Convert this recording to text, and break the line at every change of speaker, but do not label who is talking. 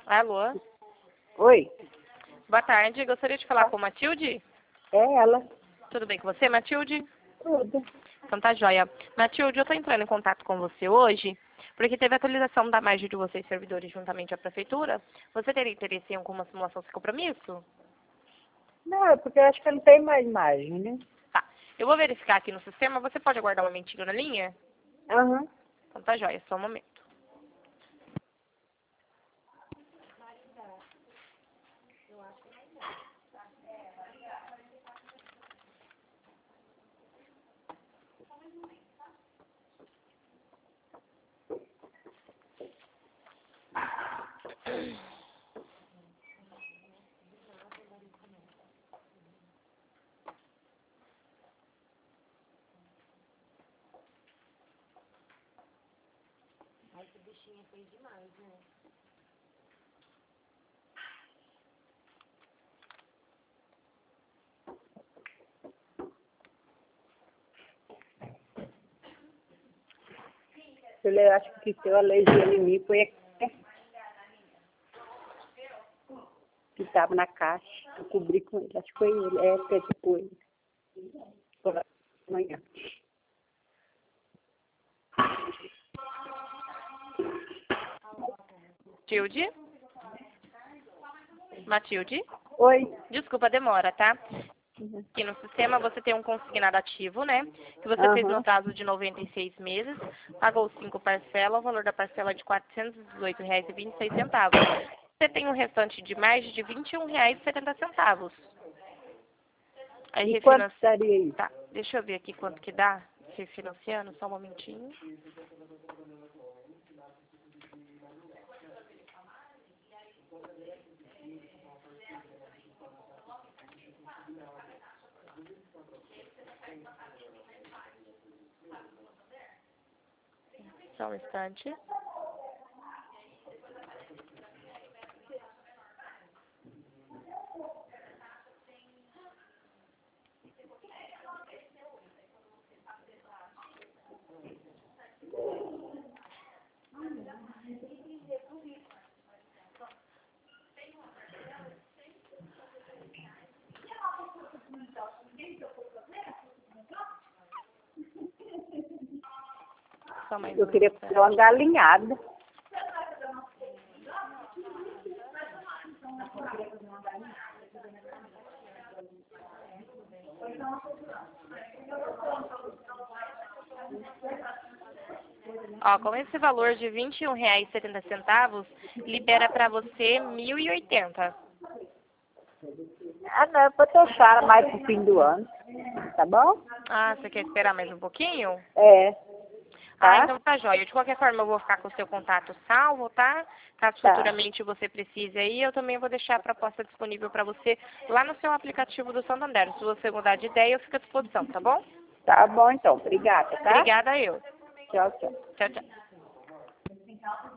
Alô?
Oi,
Boa tarde. Gostaria de falar com Matilde?
é ela.
Tudo bem com você, Matilde?
Tudo.
Então tá joia. Matilde, eu tô entrando em contato com você hoje porque teve atualização da margem de vocês servidores juntamente à prefeitura. Você teria interesse em alguma simulação sem compromisso?
Não, é porque eu acho que não tem mais imagem, né?
Tá. Eu vou verificar aqui no sistema. Você pode aguardar um momentinho na linha?
Aham.
Então tá joia, só um momento.
Eu acho que tem uma alergia em mim, foi que estava na caixa. Eu cobri com ele, acho que foi ele. É, até depois. Por amanhã.
Matilde? Matilde?
Oi.
Desculpa a demora, tá?
Uhum.
Aqui no sistema você tem um consignado ativo, né? Que você fez no
Aham.
prazo de 96 meses, pagou 5 parcelas, o valor da parcela é de R$ 418,26. Você tem um restante de mais de R$ 21,70. Aí
E quanto
refinancia.
daria isso?
Tá, deixa eu ver aqui quanto que dá, refinanciando, só um momentinho. Só um instante. Só mais
Eu
um
queria
instante.
fazer uma galinhada.
Ó, com esse valor de R$ 21,70, libera pra você 1.080.
Ah, não, pode deixar mais pro fim do ano. Tá bom?
Ah, você quer esperar mais um pouquinho?
É.
Ah,
Tá?
então tá jóia. De qualquer forma, eu vou ficar com o seu contato salvo, tá? Caso
Tá.
futuramente você precise aí, eu também vou deixar a proposta disponível para você lá no seu aplicativo do Santander. Se você mudar de ideia, eu fico à disposição, tá bom?
Tá bom, então. Obrigada, tá?
Obrigada eu.
Tchau, tchau.
Tchau, tchau.